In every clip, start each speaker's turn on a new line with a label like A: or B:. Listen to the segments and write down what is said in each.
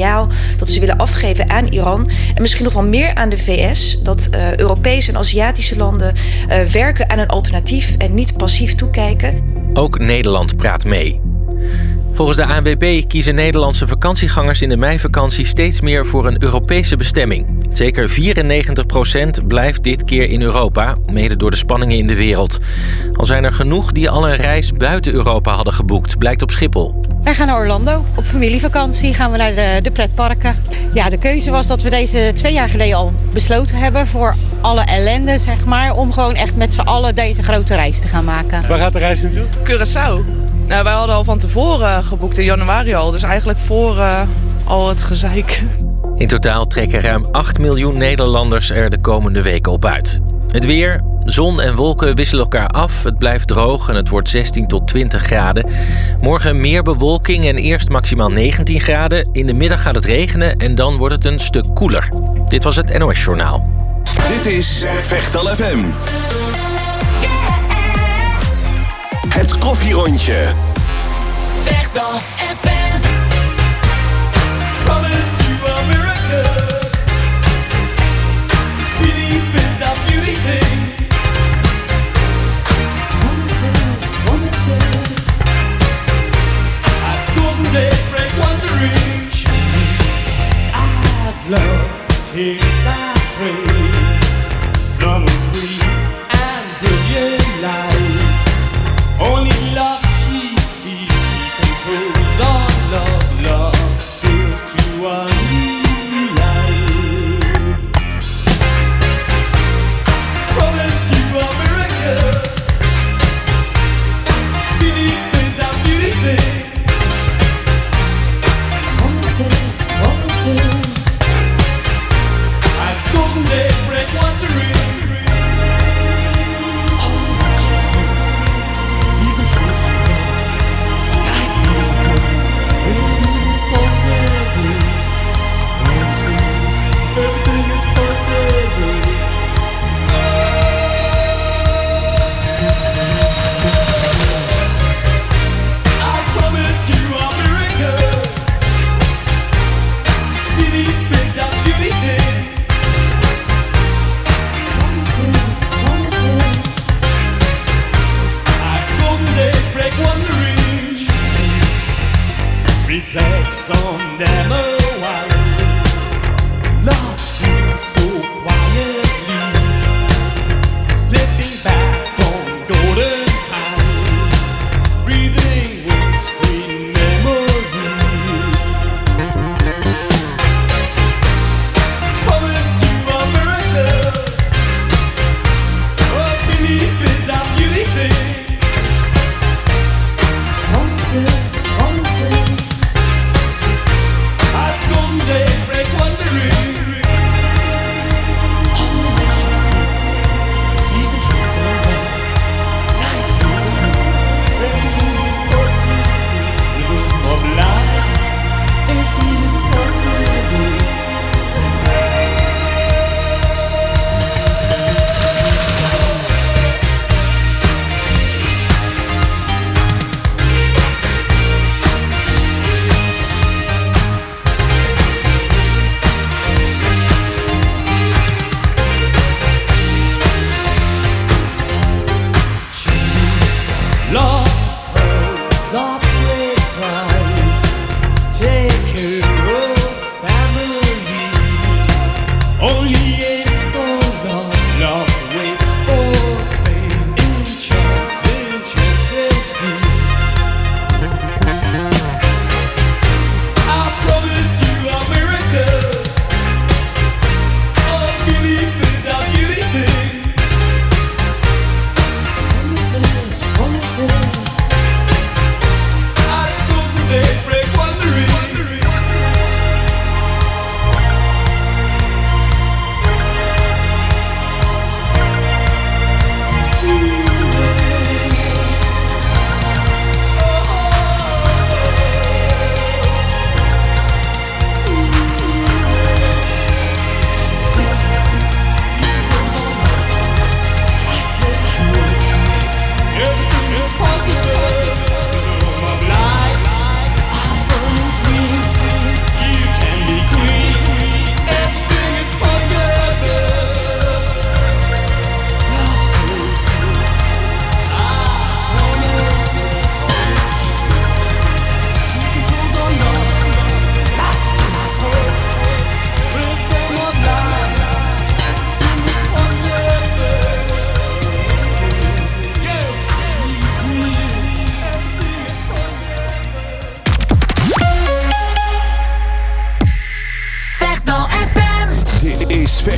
A: signaal dat ze willen afgeven aan Iran. En misschien nog wel meer aan de VS. Dat Europese en Aziatische landen werken aan een alternatief en niet passief toekijken.
B: Ook Nederland praat mee. Volgens de ANWB kiezen Nederlandse vakantiegangers in de meivakantie steeds meer voor een Europese bestemming. Zeker 94% blijft dit keer in Europa, mede door de spanningen in de wereld. Al zijn er genoeg die al een reis buiten Europa hadden geboekt, blijkt op Schiphol.
C: Wij gaan naar Orlando. Op familievakantie gaan we naar de pretparken. Ja, de keuze was dat we deze 2 jaar geleden al besloten hebben voor alle ellende, zeg maar, om gewoon echt met z'n allen deze grote reis te gaan maken.
D: Waar gaat de reis naartoe?
E: Curaçao. Nou, wij hadden al van tevoren geboekt in januari al, dus eigenlijk voor al het gezeik.
B: In totaal trekken ruim 8 miljoen Nederlanders er de komende weken op uit. Het weer, zon en wolken wisselen elkaar af. Het blijft droog en het wordt 16 tot 20 graden. Morgen meer bewolking en eerst maximaal 19 graden. In de middag gaat het regenen en dan wordt het een stuk koeler. Dit was het NOS Journaal.
F: Dit is Vechtal FM. Het koffierondje.
G: Vechtal FM. Promised you a miracle. Belief is a beauty thing. Promises, promises. As golden days break wandering. As love takes our train. Summer breeze and brilliant light. Only love she sees, she controls all love. Love sails to a new life. Promised you a miracle. Belief is a beauty thing. Promises, promises. As golden days break wandering. Everything is possible. I promised you a miracle. Belief is a beauty thing. Promises, promises. As golden days break wandering. Reflects on them a while. Love streams so quietly, slipping back on golden times, breathing in sweet memories. Promised you a miracle. Oh, belief is a beauty thing. Promises, promises. As golden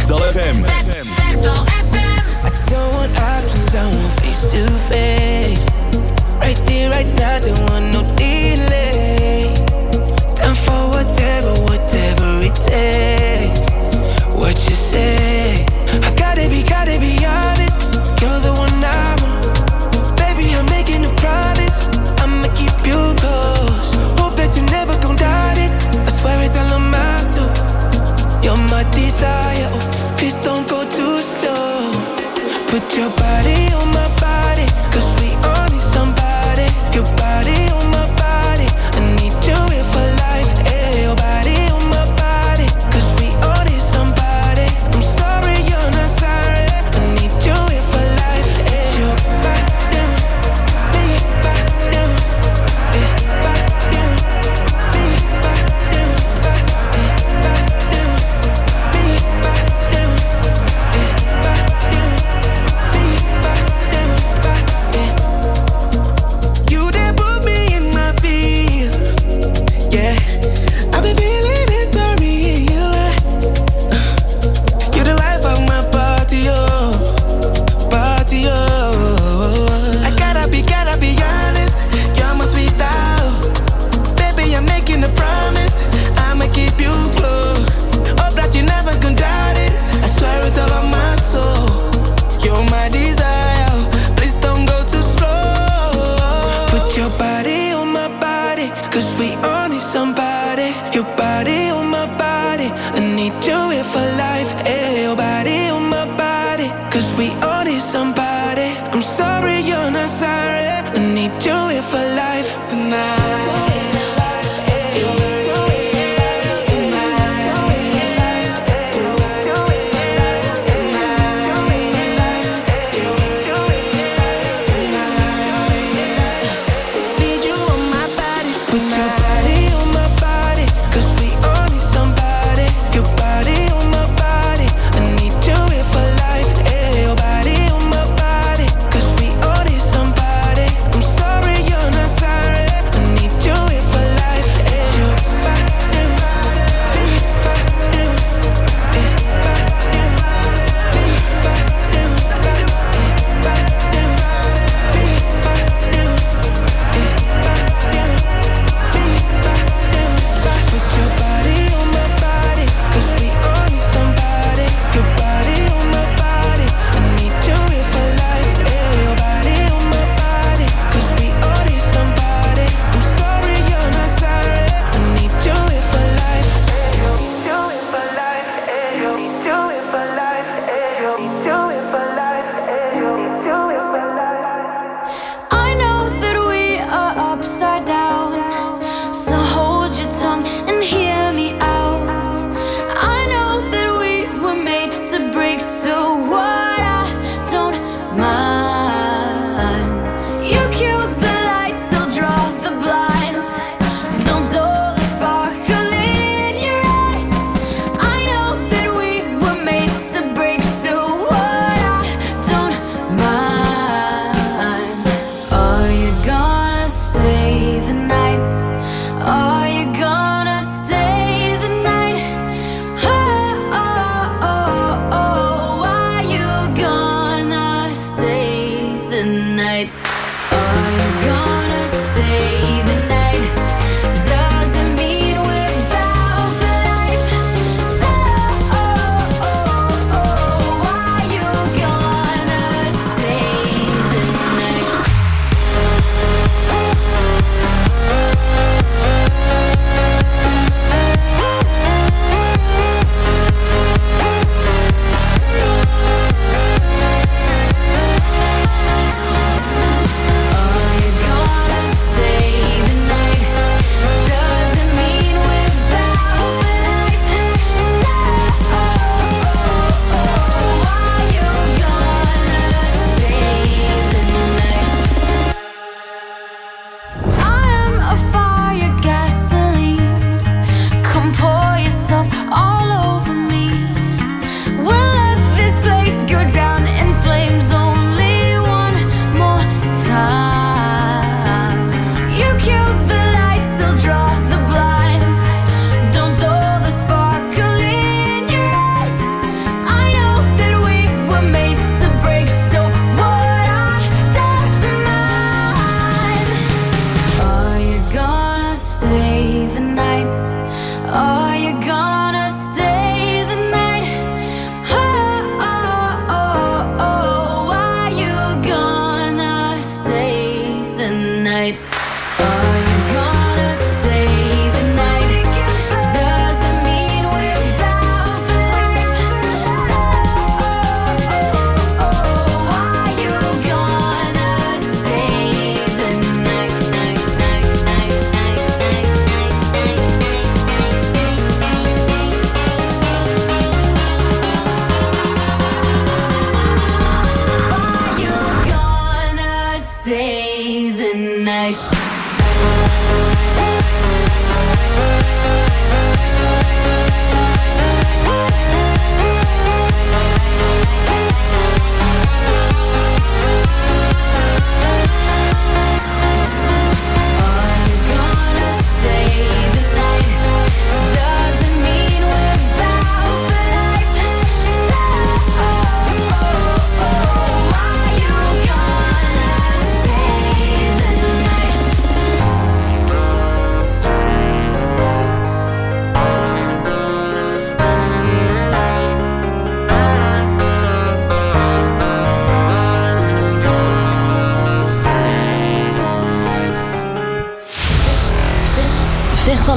F: Vechtal FM.
D: I don't want options, I want face to face. Right there, right now, don't want no delay. Time for whatever it takes. What you say? I gotta be honest. You're the one I want. Baby, I'm making a promise. I'ma keep you close. Hope that you never gon' doubt it. I swear it all on my soul. You're my desire. Oh, please don't go too slow. Put your body on my body, 'cause we all need somebody. Your body on my body, I need you here for life. Hey, your body on my body, 'cause we all need somebody. I'm sorry you're not sorry, I need you here for life. Hey, your body, be body,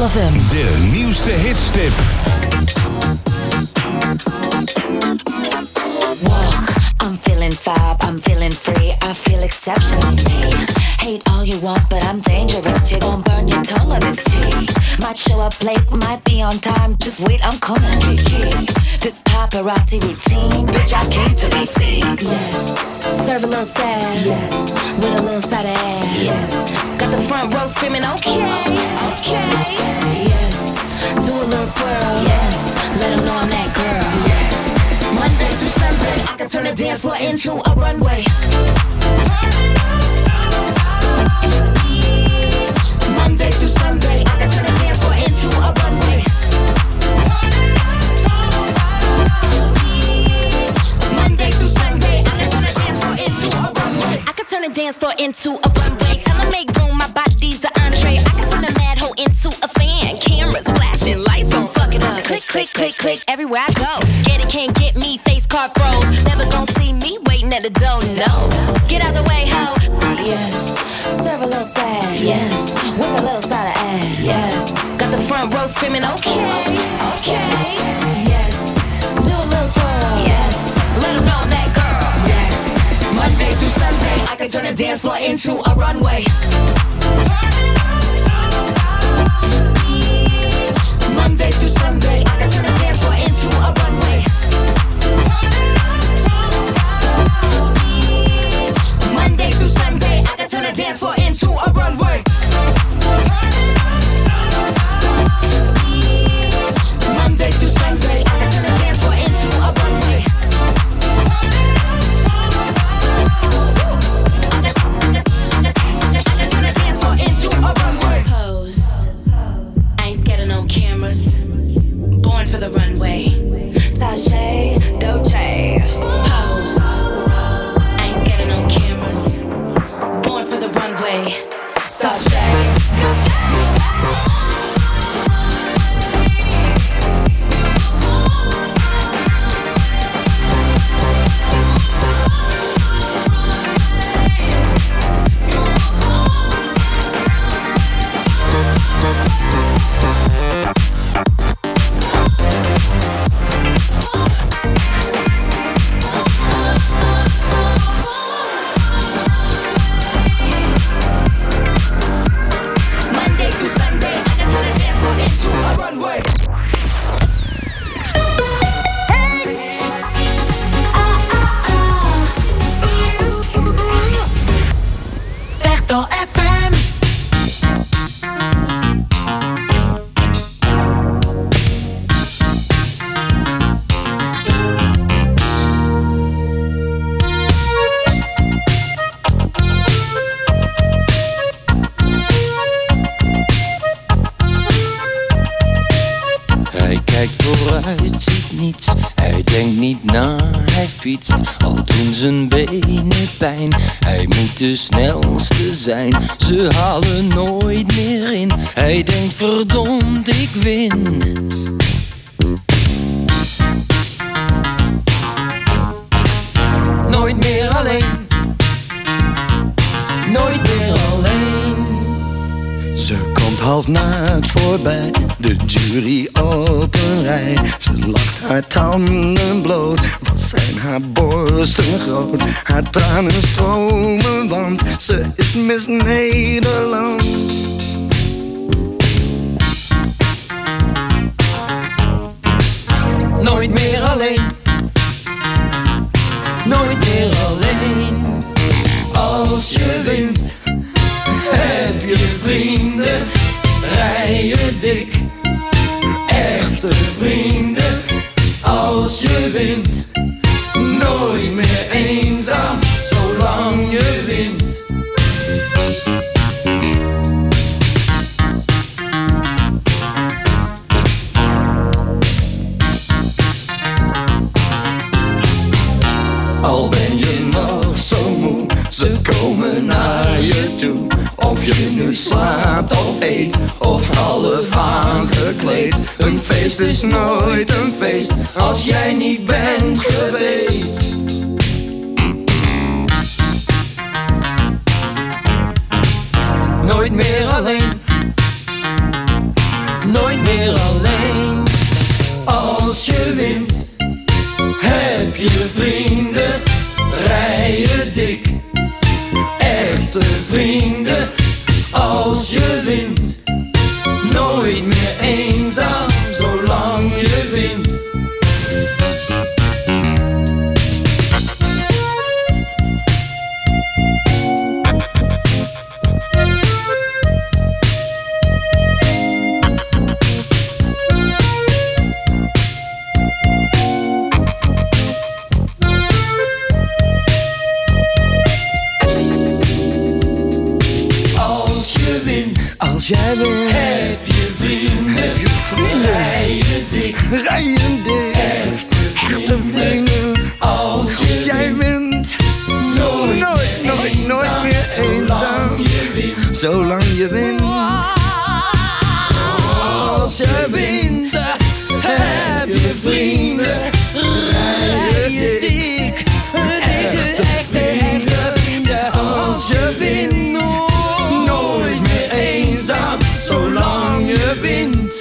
H: FM.
F: De nieuwste hitstip.
H: Walk, I'm feeling fab, I'm feeling free, I feel exceptionally me. Hate all you want, but I'm dangerous. You're gonna burn your tongue on this tea. Might show up late, might be on time. Just wait, I'm coming, Kiki. This paparazzi routine, bitch, I came to be seen.
I: Yes, serve a little sass. Yes, with a little side of ass. Yes, got the front row screaming, okay, okay. Yes, do a little twirl. Yes, let them know I'm that girl. Yes, Monday through Sunday, I can turn the dance floor into a runway. Monday through Sunday, I can turn the dance floor into a runway. Monday through Sunday, I can turn the dance floor into a runway. I can turn the dance floor into a runway. Tell them make room, my body's the entree. I can turn the mad hoe into a fan. Cameras flashing, lights on, fuck it up. Click, click, click, click, everywhere I go. Get it, can't get me, face card froze. Never gon' see me waiting at the door, no. Get out the way, ho. Yes, serve a little sad. Yes, with a little side of ass. Yes, got the front row screaming, okay, okay. Yes, do a little twirl. Yes, let them know I'm that girl. Yes, Monday through Sunday, I can turn the dance floor into a runway. Monday through Sunday, I can turn the dance floor into a runway. Monday through Sunday, I can turn the dance floor into a runway. Monday through Sunday, I can turn the dance floor into a runway. I can turn the dance floor into a runway. Pose, I ain't scared of no cameras. Born for the runway. Sashay, Dolce. Pose, I ain't scared of no cameras. Born for the runway. Sashay.
J: Al doen zijn benen pijn, hij moet de snelste zijn. Ze halen nooit meer in, hij denkt verdomd ik win. Nooit meer alleen, nooit meer alleen.
K: Ze komt half naakt voorbij, de jury op een rij. Ze lacht haar tanden bloot, wat zijn haar borsten groot. Haar tranen stromen, want ze is Miss Nederland.
J: Nooit meer alleen, nooit meer alleen. Als je wint, heb je vrienden, rij je dik. Echte vrienden, als je wint. Nooit meer eenzaam, zolang je wint. Al ben je nog zo moe, ze komen naar je toe. Of je nu slaapt of eet, of half aangekleed. Een feest is nooit een feest, als jij niet bent geweest. Nooit meer alleen, meer alleen. Als je wint, heb je vrienden, rij je dik. Echte vrienden, als je wint, nooit meer eenzaam, zolang je wint.
K: Als jij wint,
J: heb je vrienden, rij je dik. Echte vrienden, als jij wint, nooit meer eenzaam,
K: zolang je wint.
J: Als je wint, heb je vrienden, rij je dik. Echte vrienden, als je wint, nooit meer eenzaam, zolang je wint.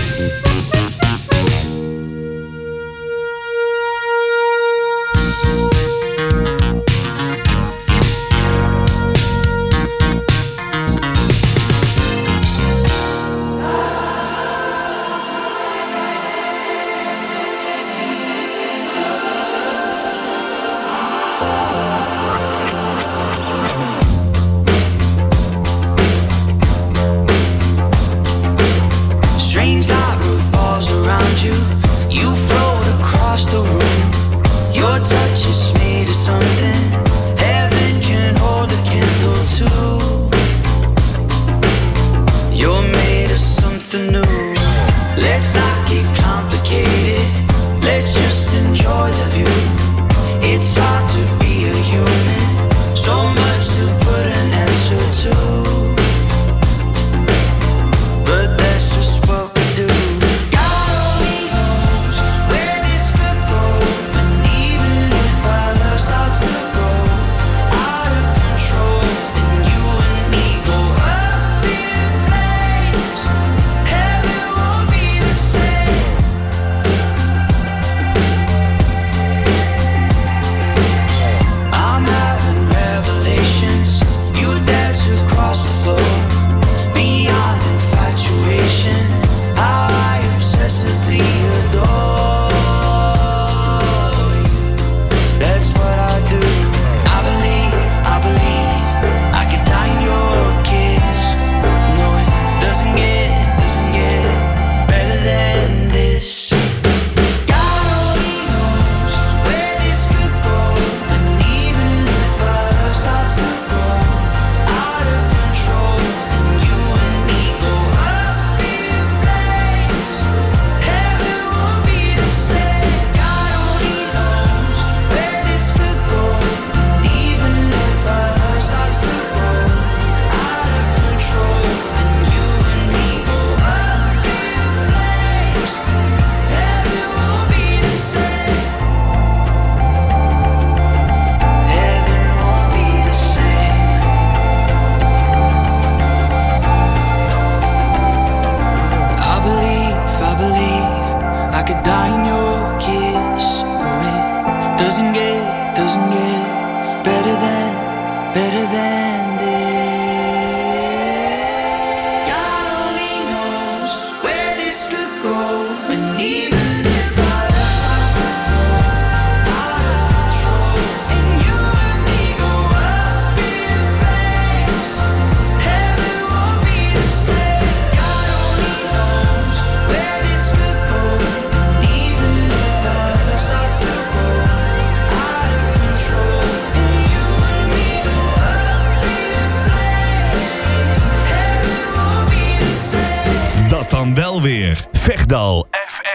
F: Dan wel weer Vechtdal FM.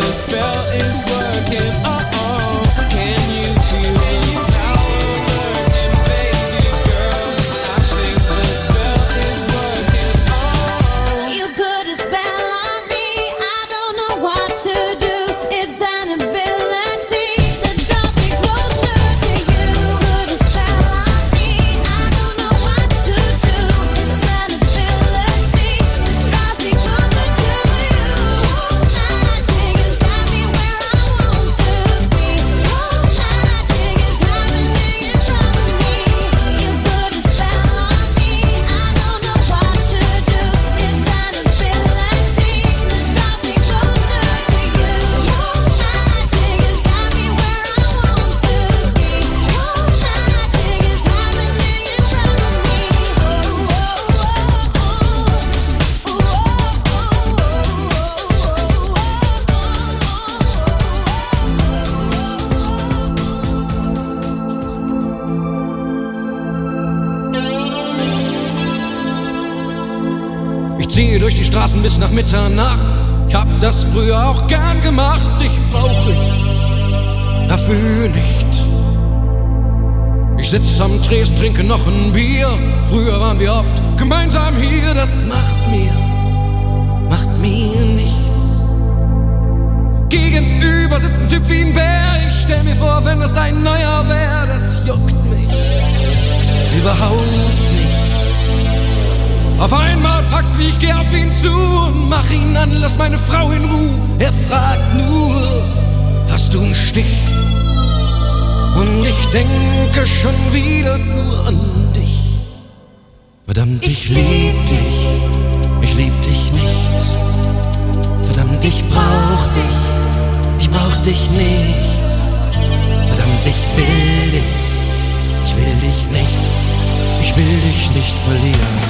L: the spell is working. Can you feel the power lurking, baby girl? I think the spell is working.
I: You put a spell on me, I don't know what to do. It's an ability that draws me closer to you. Put a spell on me, I don't know what to do. It's an ability that draws me closer to you. Magic has got me where I want to be. Magic is happening in front of me. You put a spell on me, I don't know what to do. It's an ability that draws me closer to you. Magic has got me where I want to be. Magic is happening in front of me.
L: Ich ziehe durch die Straßen bis nach Mitternacht. Ich hab das früher auch gern gemacht. Dich brauch ich dafür nicht. Ich sitz am Tresen, trinke noch ein Bier. Früher waren wir oft gemeinsam hier. Das macht mir nichts. Gegenüber sitzt ein Typ wie ein Bär. Ich stell mir vor, wenn das dein neuer wär. Das juckt mich überhaupt nicht. Auf einmal packst mich, geh auf ihn zu und mach ihn an, lass meine Frau in Ruhe. Er fragt nur, hast du einen Stich? Und ich denke schon wieder nur an dich. Verdammt, ich lieb dich nicht. Verdammt, ich brauch dich nicht. Verdammt, ich will dich nicht. Ich will dich nicht verlieren.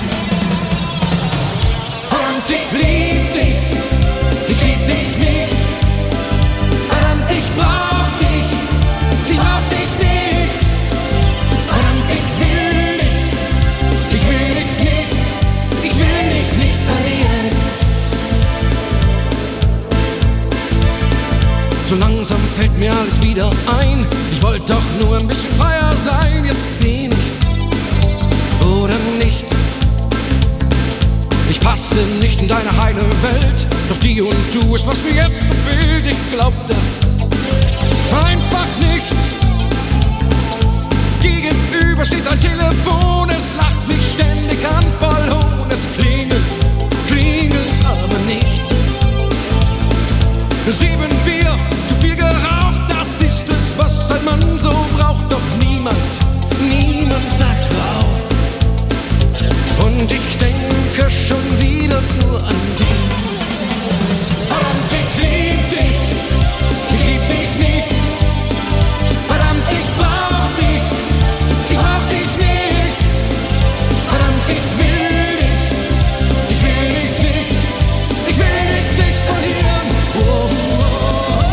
L: Verdammt, ich lieb dich nicht. Verdammt, ich brauch dich nicht. Verdammt, ich will dich nicht verlieren. So langsam fällt mir alles wieder ein. Ich wollte doch nur ein bisschen freier sein. Jetzt bin ich's oder nicht. Ich passte nicht in deine heile Welt. Doch die und du ist, was mir jetzt so fehlt. Ich glaub das einfach nicht. Gegenüber steht ein Telefon. Es lacht mich ständig an, voll Hohn. Es klingelt aber nicht. 7 Bier, zu viel geraucht. Das ist es, was ein Mann so braucht. Doch niemand sagt hör auf. Und ich denke schon wieder nur an dich. Verdammt, ich lieb dich nicht. Verdammt, ich brauch dich nicht. Verdammt, ich will dich nicht verlieren. Oh, oh, oh.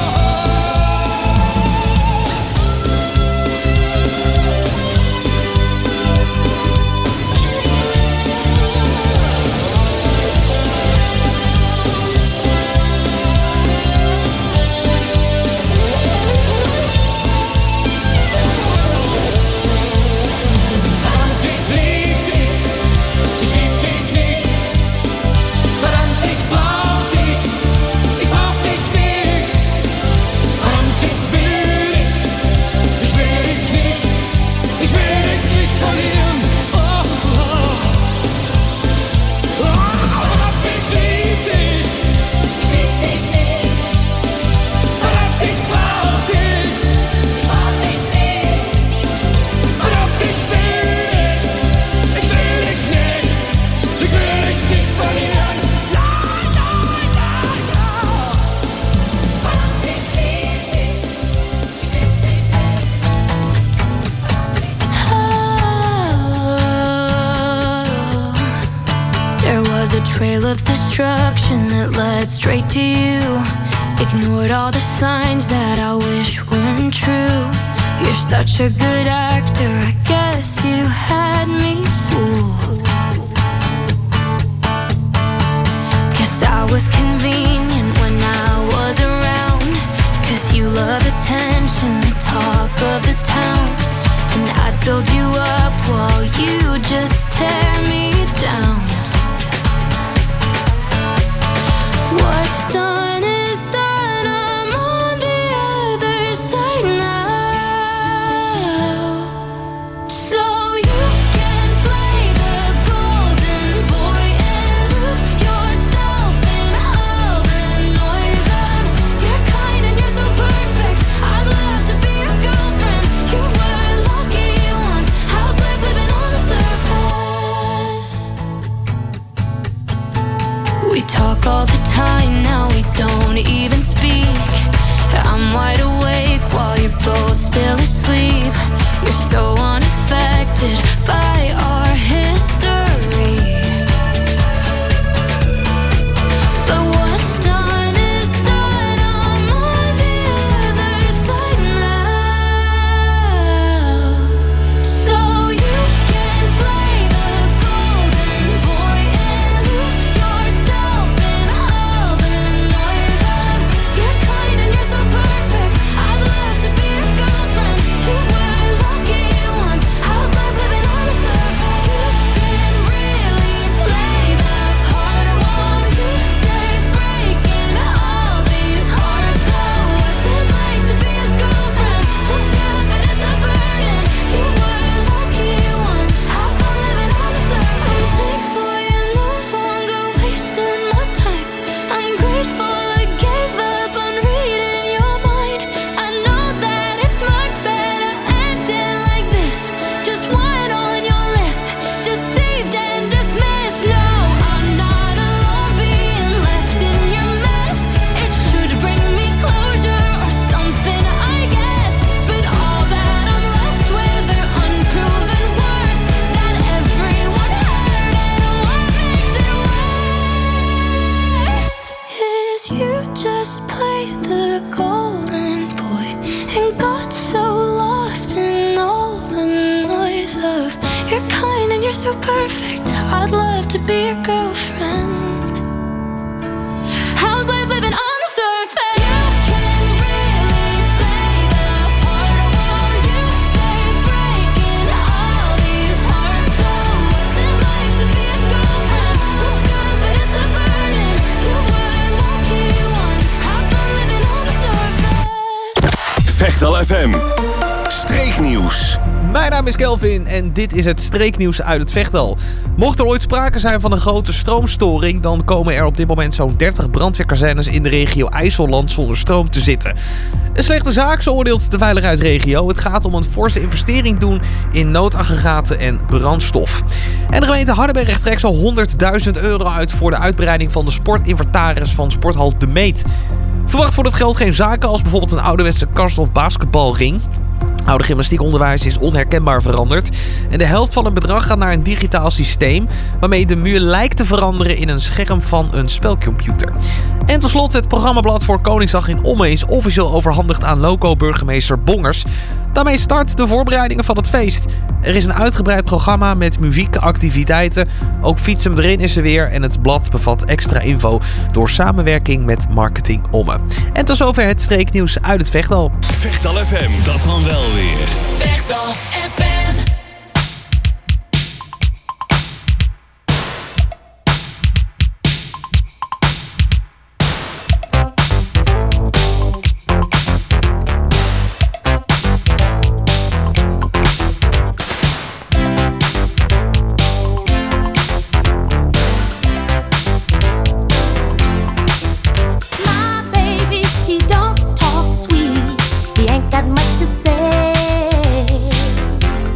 M: trail of destruction that led straight to you. Ignored all the signs that I wish weren't true. You're such a good actor, I guess you had me fooled. Guess I was convenient when I was attention, the talk of the town. And I'd build you up while you just tear me down. What's done is done, I'm on the other side now. So you can play the golden boy and lose yourself in all the noise of your kind, and you're so perfect, I'd love to be your girlfriend. You were lucky once, how's life living on the surface? We talk all the time, now we don't even speak. I'm wide awake while you're both still asleep. You're so unaffected by our history. But what's done is done, I'm on the other side now. So you can play the golden boy and lose yourself in all the noise of your kind, and you're so perfect, I'd love to be your girlfriend. You were lucky once, how's life living on the surface? You can really play the part while you say breaking all these hearts. So what's it like to be his girlfriend? Looks good but it's a burden. You were lucky once, have fun living on the surface. I'm thankful you're no longer wasting my time. I'm grateful I gave up on reading your mind. I know that it's much better ending like this. Just one on your list, deceived and dismissed. No, I'm not alone being left in your mess. It should bring me closure or something, I guess. But all that I'm left with are unproven words that everyone heard, and what makes it worse is you just played the golden boy and got so lost in all the noise of your kind, and you're so perfect, I'd love to be your girlfriend. How's life living on the surface? You can really play the part while you say breaking all these hearts. So what's it like to be his girlfriend? Looks good but it's a burden. You were lucky once, have fun living on the surface.
F: Vechtal FM. Streeknieuws.
N: Mijn naam is Kelvin en dit is het streeknieuws uit het Vechtdal. Mocht er ooit sprake zijn van een grote stroomstoring, dan komen er op dit moment zo'n 30 brandweerkazernes in de regio IJsselland zonder stroom te zitten. Een slechte zaak, zo oordeelt de veiligheidsregio. Het gaat om een forse investering doen in noodaggregaten en brandstof. En de gemeente Hardenberg trekt zo'n €100.000 uit voor de uitbreiding van de sportinventaris van sporthal De Meet. Verwacht voor dat geld geen zaken als bijvoorbeeld een ouderwetse kast- of basketbalring. Oude gymnastiekonderwijs is onherkenbaar veranderd. En de helft van het bedrag gaat naar een digitaal systeem waarmee de muur lijkt te veranderen in een scherm van een spelcomputer. En tot slot, het programmablad voor Koningsdag in Ommen is officieel overhandigd aan loco-burgemeester Bongers. Daarmee start de voorbereidingen van het feest. Er is een uitgebreid programma met muziek, activiteiten. Ook Fietsen erin is er weer en het blad bevat extra info door samenwerking met Marketing Ommen. En tot zover het streeknieuws uit het Vechtdal.
F: Vechtal FM, dat dan wel weer.
G: Vechtal FM.
I: He ain't got much to say.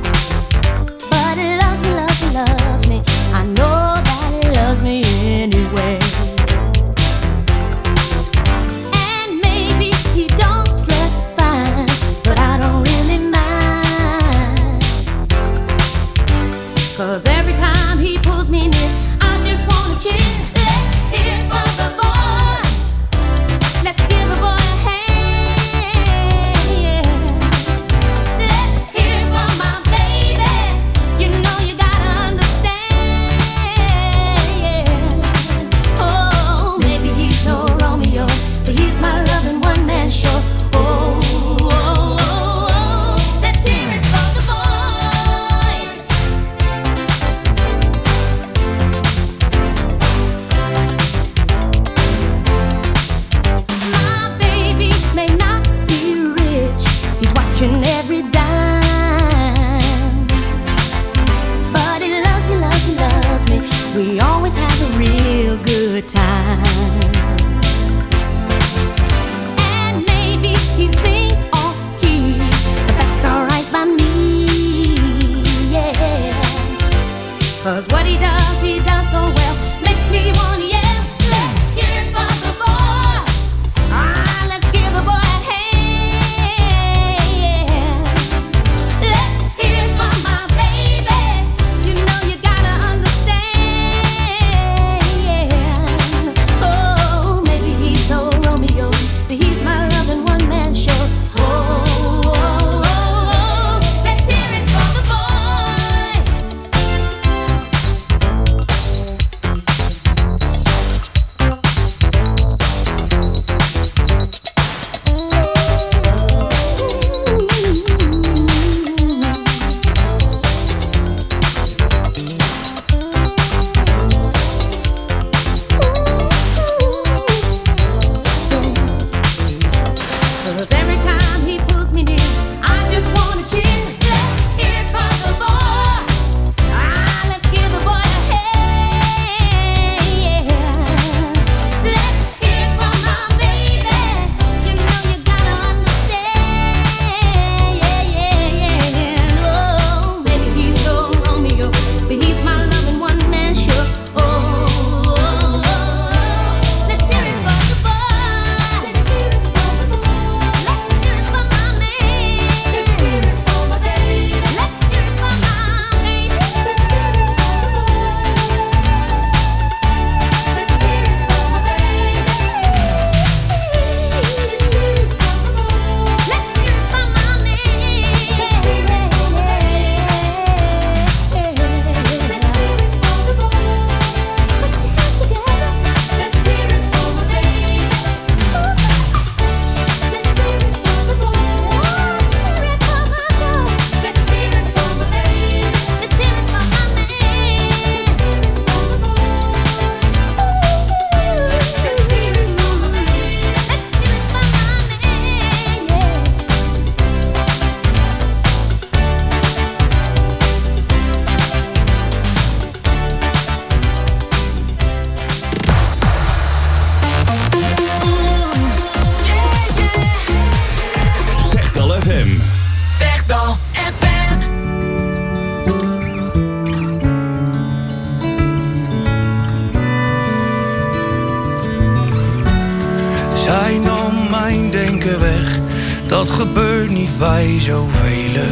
J: dat gebeurt niet bij zoveel.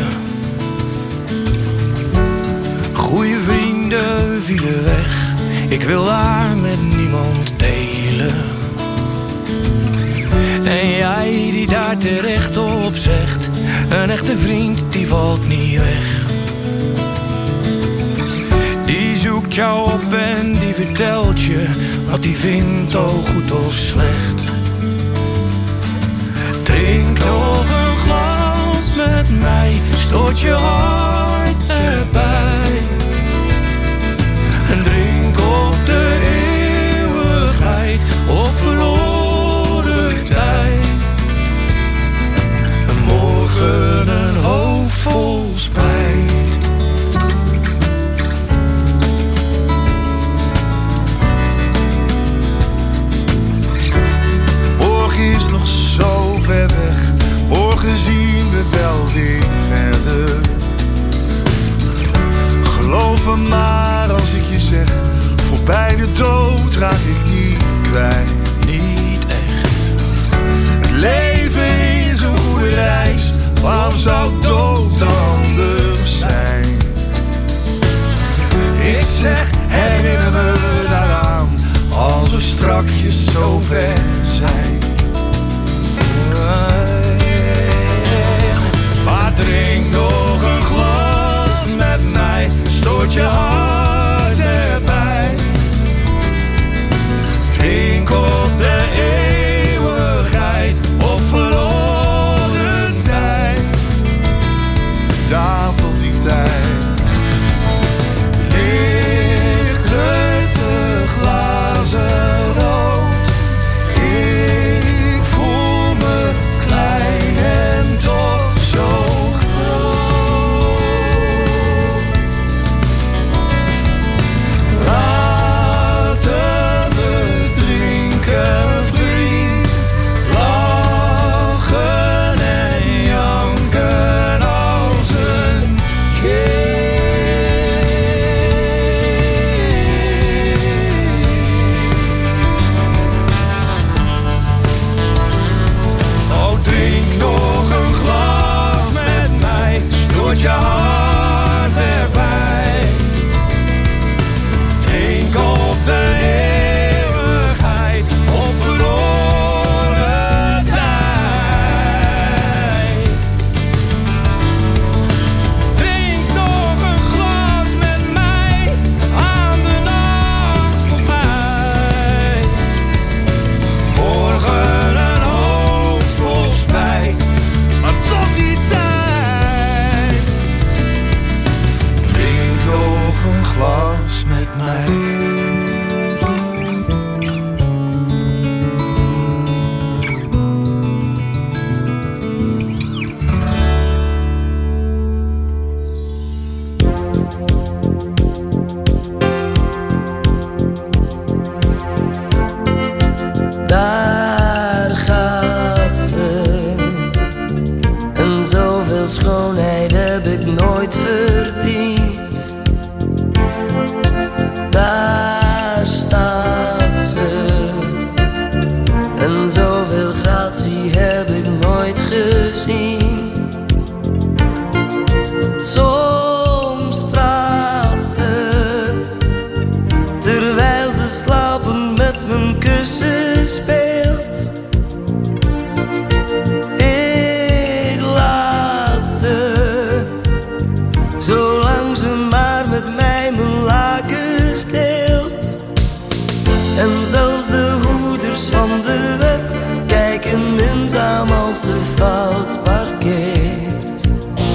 J: Goeie vrienden vielen weg, ik wil haar met niemand delen. En jij die daar terecht op zegt, een echte vriend die valt niet weg. Die zoekt jou op en die vertelt je wat hij vindt, al goed of slecht. Drink nog een glas met mij, stoot je hart erbij. En drink op de eeuwigheid of verloren tijd. En morgen een hoofd vol spijt. Morgen is nog zo ver weg, morgen zien we wel weer verder. Geloof me maar als ik je zeg, voorbij de dood raak ik niet kwijt, niet echt. Het leven is een goede reis, waarom zou dood anders zijn? Ik zeg, herinner me daaraan, als we strakjes zo ver zijn. Maar drink nog een glas met mij, stoot je hart erbij. Drink op de eeuwigheid of verloren tijd. Ja, tot die tijd. Lichtgleurige glazen rood. Ik voel me klein en toch zo groot. Laten we drinken, vriend. Lachen en janken als een kind. Oh, drink nog een glas met mij, stoot je hart erbij. Drink op de eeuwigheid of verloren tijd. Drink nog een glas met mij aan de nacht voorbij. Morgen een hoofd vol spijt, maar tot die tijd. Drink nog een glas met mij.
O: Daar gaat ze. En zoveel schoonheid heb ik nooit verdiend. Daar staat ze. En zoveel gratie heb ik nooit gezien. Soms praat ze, terwijl ze slapen met mijn kussen speelt. Ik laat ze, zolang ze maar met mij mijn lakens deelt. En zelfs de hoeders van de wet kijken minzaam als ze fout parkeert.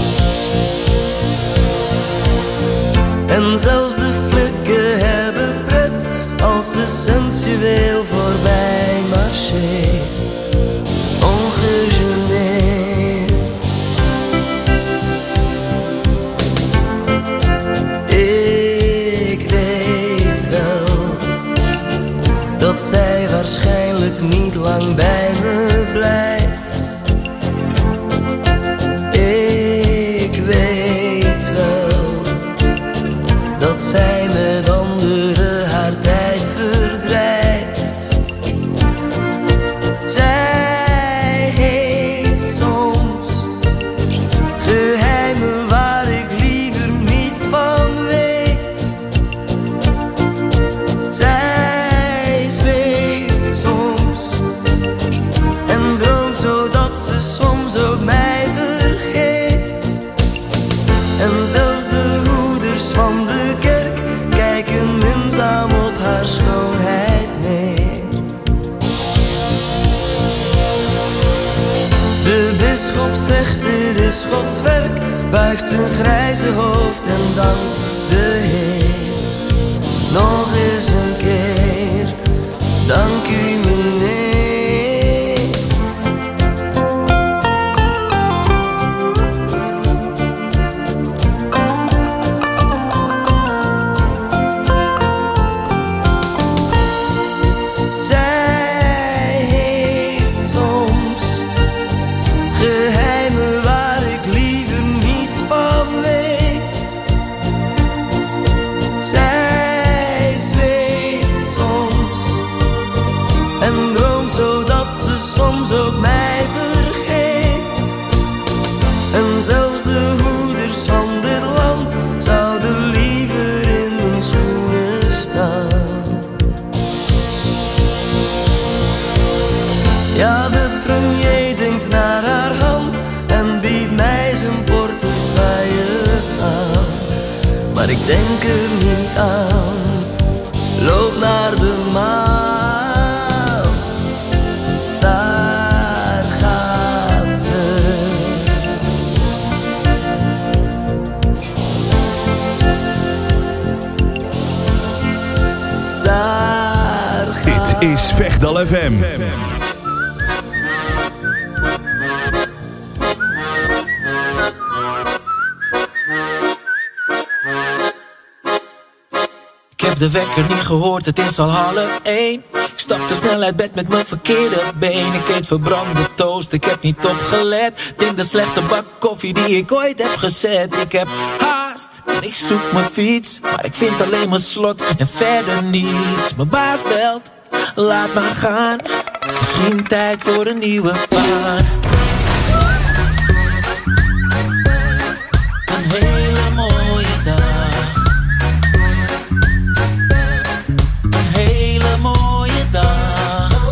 O: En zelfs de flikken hebben pret als ze sensueel voorbij marcheert. Ongegeneerd. Ik weet wel dat zij waarschijnlijk niet lang bij me blijft. Ik weet wel dat zij met anderen haar tijd verdrijft. Zij heeft soms zodat ze soms ook mij vergeet. En zelfs de hoeders van de kerk kijken minzaam op haar schoonheid neer. De bisschop zegt dit is Gods werk, buigt zijn grijze hoofd en dankt de Heer. Nog eens een keer, dank u meneer. Soms ook mij vergeet. En zelfs de hoeders van dit land zouden liever in mijn schoenen staan. Ja, de premier denkt naar haar hand en biedt mij zijn portefeuille aan. Maar ik denk er niet aan, loop naar de maan.
F: Is Vechtal FM.
P: Ik heb de wekker niet gehoord, het is al 12:30. Ik stapte snel uit bed met mijn verkeerde been. Ik eet verbrande toast, ik heb niet opgelet. Denk de slechtste bak koffie die ik ooit heb gezet. Ik heb haast en ik zoek mijn fiets, maar ik vind alleen mijn slot en verder niets. Mijn baas belt, laat maar gaan, misschien tijd voor een nieuwe baan. Een hele mooie dag. Een hele mooie dag.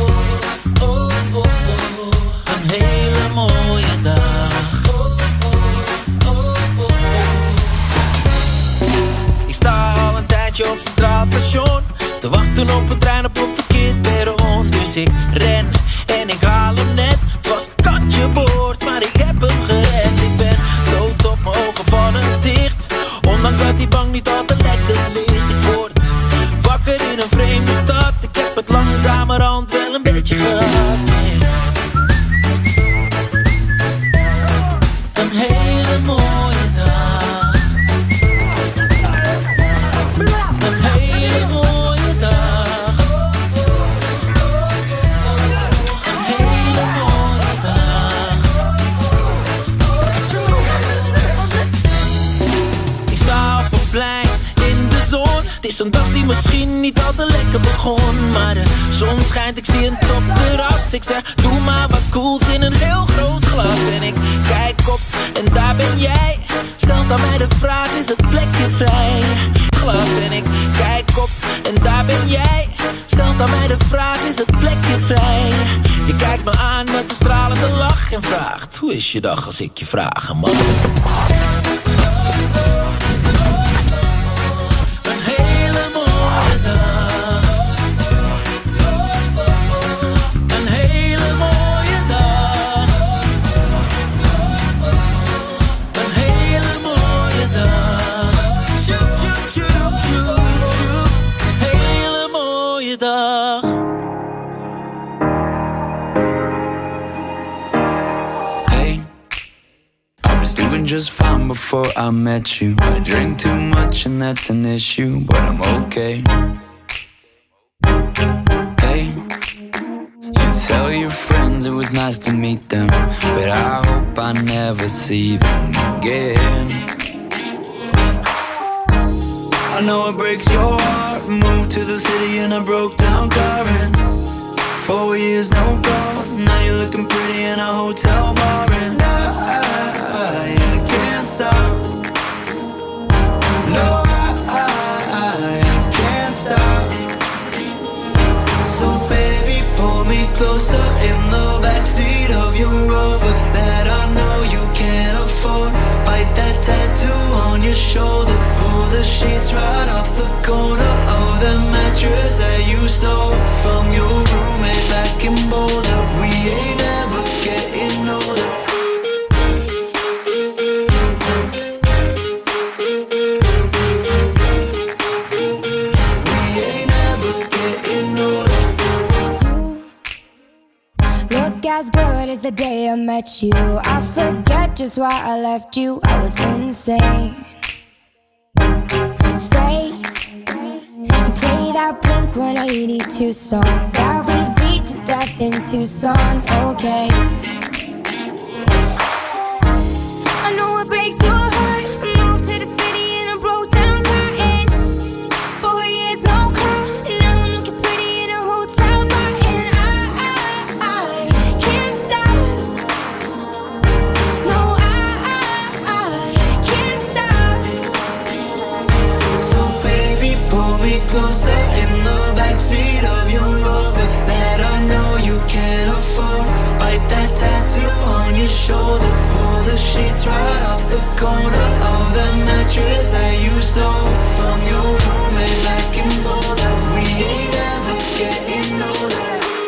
P: Een hele mooie dag. Ik sta al een tijdje op Centraal Station te wachten op een trein op een verkeerd perron. Dus ik ren en ik haal hem net. Het was kantje boord, maar ik heb hem gered. Ik ben dood op mijn ogen vallen dicht, ondanks dat die bank niet al te lekker ligt. Ik word wakker in een vreemde stad. Ik heb het langzamerhand wel een beetje gehad, yeah. Een hele mooie dag. Een hele mooie dag. Een hele mooie dag. Ik sta op een plein in de zon. Het is een dag die misschien niet al te lekker begon, maar de zon schijnt, ik zie een topterras. Ik zeg, doe maar wat cools in een heel groot glas. En ik kijk op en daar ben jij. Stelt aan mij de vraag, is het plekje vrij? Glas en ik kijk op en daar ben jij. Stelt aan mij de vraag, is het plekje vrij? Je kijkt me aan met een stralende lach en vraagt, hoe is je dag als ik je vragen mag?
Q: Just fine before I met you. I drink too much and that's an issue, but I'm okay. Hey, you tell your friends it was nice to meet them, but I hope I never see them again. I know it breaks your heart. Moved to the city in a broke down car and 4 years no calls. Now you're looking pretty in a hotel bar and I can't stop. No, I can't stop. So baby, pull me closer in the backseat of your your Rover that I know you can't afford. Bite that tattoo on your shoulder. Pull the sheets right off the corner of the mattress that you stole from your roommate back in Boulder. We ain't ever getting older.
M: As good as the day I met you, I forget just why I left you. I was insane. Stay and play that Blink-182 song that we beat to death in Tucson. Okay, I know it breaks your heart. I moved to the city and I broke down crying. 4 years no call, now I'm looking pretty in a hotel bar. And I can't stop. No, I can't stop.
Q: So baby, pull me closer in the backseat of your Rover that I know you can't afford. Bite that tattoo on your shoulder. Pull the sheets right off the corner of the mattress that you stole from your roommate back in Boulder. We ain't ever getting older.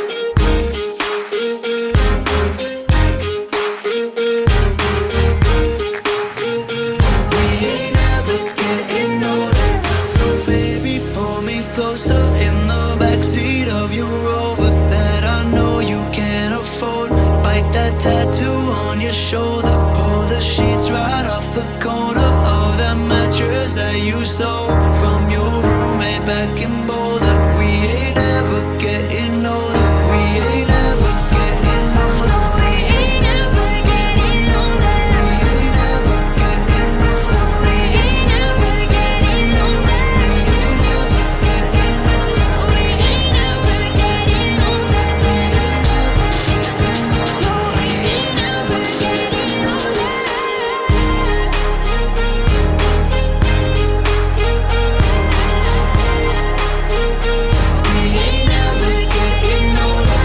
Q: We ain't ever getting older. So baby, pull me closer in the backseat of your Rover that I know you can't afford. Bite that tattoo on your shoulder. Pull the sheets right off the corner of that mattress that you stole from your roommate back in Boulder. We ain't ever getting older. We ain't ever getting older. We ain't ever getting older. We ain't ever getting older. We ain't ever getting older. We ain't ever getting older. No, we ain't ever getting older. We ain't ever getting older.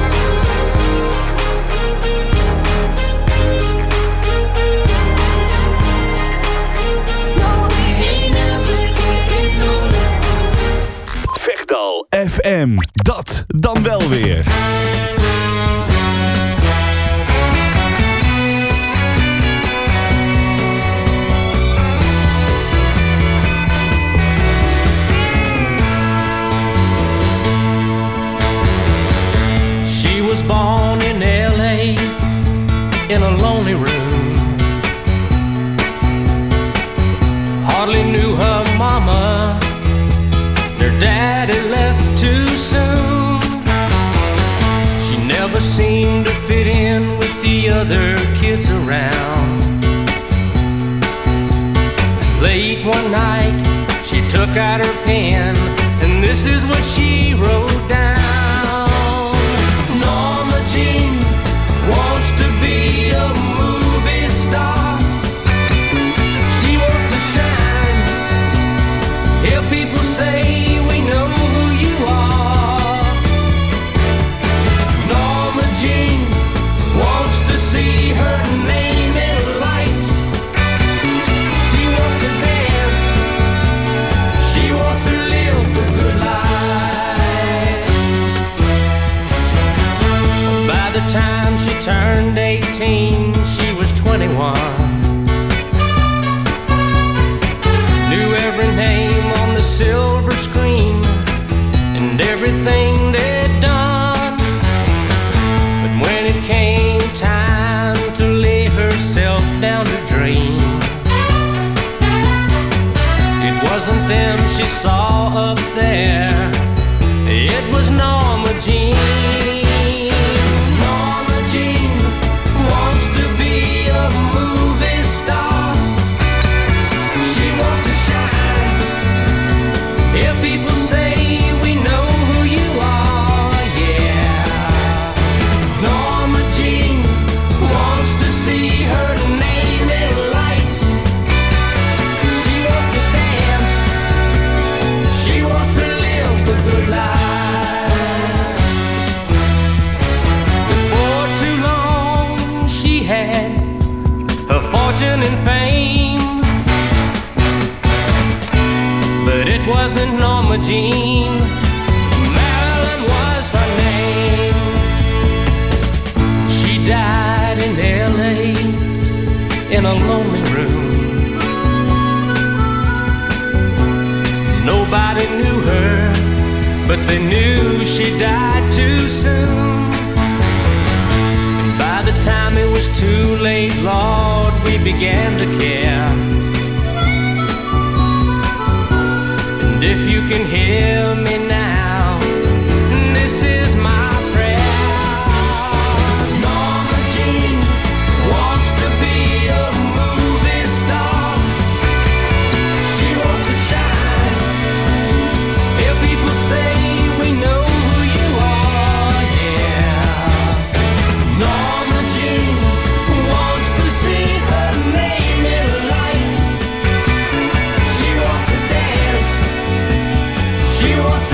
Q: No, we ain't ever getting older.
F: Vechtal FM. Dat dan wel weer.
R: She was born in LA in a lonely room. Hardly knew her mama. Their daddy left too soon. She never seemed to fit in with the other kids around. Late one night, she took out her pen, and this is what she wrote down. Norma Jean wants to be a movie star. She wants to shine. Hear people say we know who you are. Norma Jean wants to see her name in lights. She wants to dance. She wants to live the good life. By the time she turned 18, she was 21. Knew every name on the silver screen and everything they'd done. But when it came time to lay herself down to dream, it wasn't them she saw up there. It was Norma Jean. Norma Jean wants to be a movie star. She wants to shine. Hear people say we know who you are, yeah. Norma Jean wants to see her name in lights. She wants to dance. fortune and fame. But it wasn't Norma Jean. Marilyn was her name. She died in L.A. in a lonely room. Nobody knew her, but they knew she died too soon. And by the time it was too late, Lord, we began to care. And if you can hear me now, this is my prayer. Norma Jean wants to be a movie star. She wants to shine. Hear people say we know who you are, yeah. Norma Jean wants to see her name in lights. She wants to dance. She wants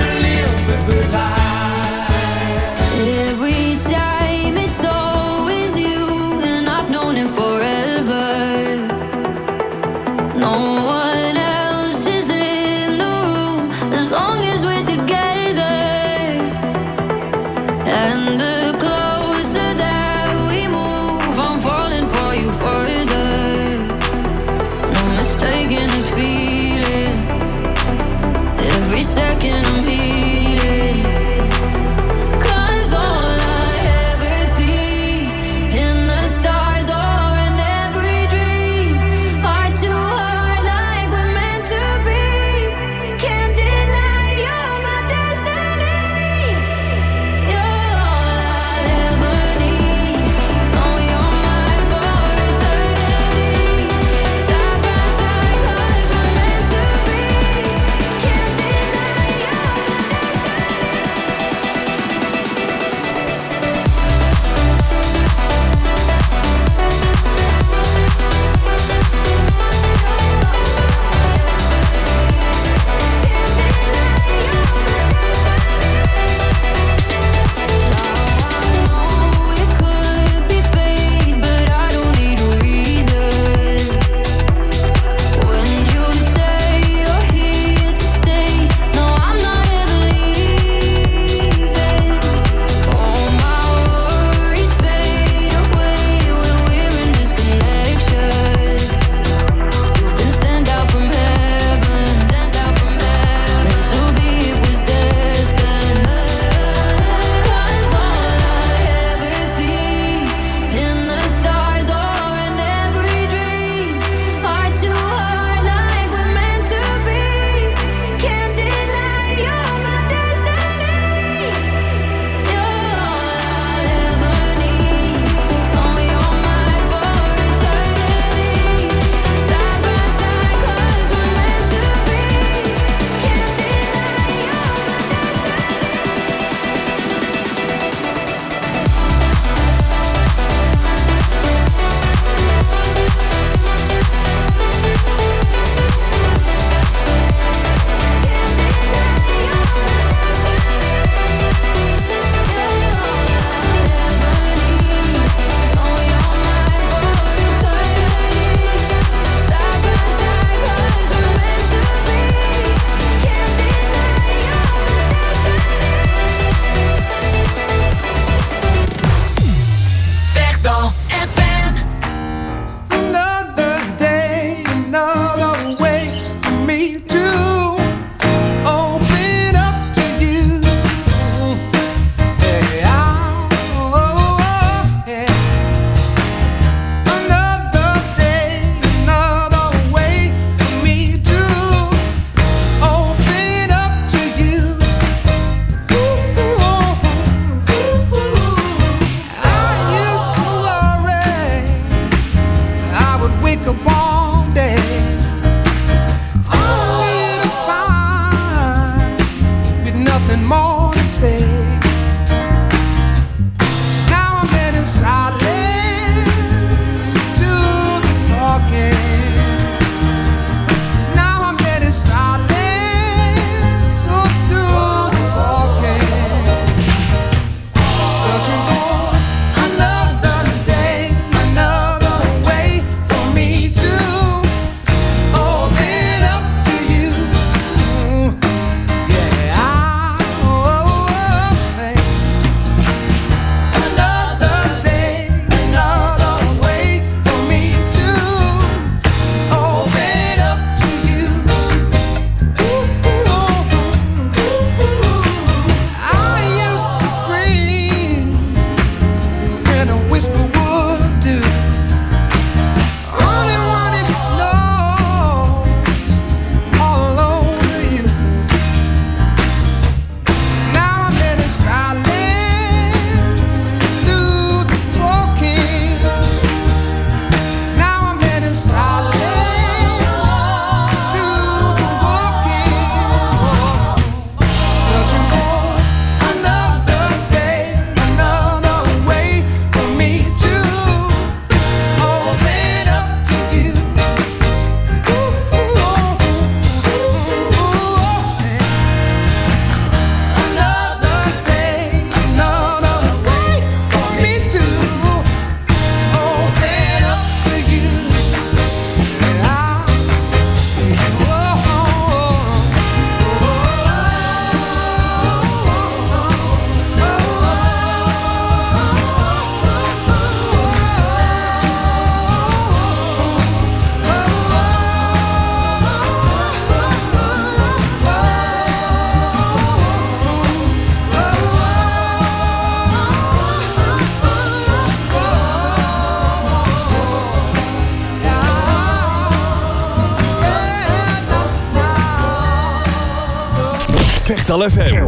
F: Vechtal FM.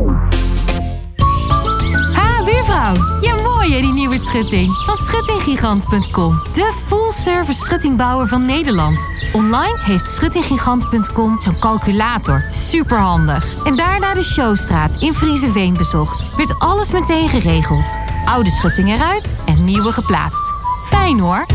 S: Ha, buurvrouw. Ja, mooi hè, die nieuwe schutting. Van schuttinggigant.com. De full-service schuttingbouwer van Nederland. Online heeft schuttinggigant.com zo'n calculator. Superhandig. En daarna de Showstraat in Friezenveen bezocht. Werd alles meteen geregeld. Oude schutting eruit en nieuwe geplaatst. Fijn hoor.